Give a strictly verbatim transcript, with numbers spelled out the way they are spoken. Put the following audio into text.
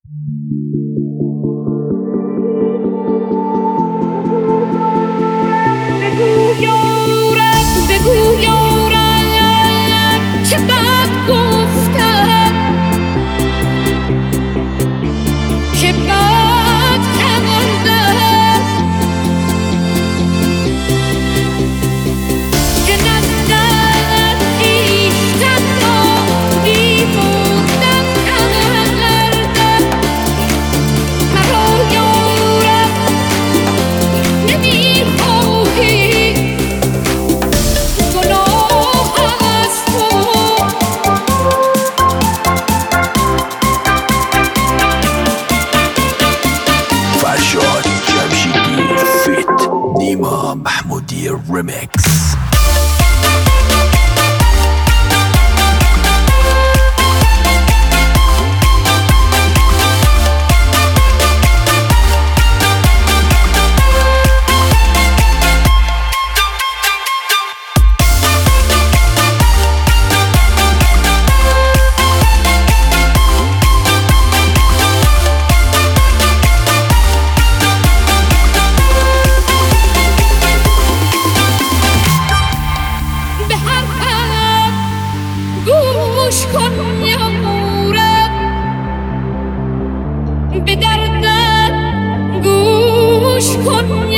بگو یارم بگو یارم چه بد گفتم چه بد کردم که نزدن خویشتن را بیمردم کردم مرا یارم نمیخواهی گناه از تو فرشاد جمشیدی فیت نیما محمودی ریمیکس. به حرفم گوش کن یارم به دردم گوش کن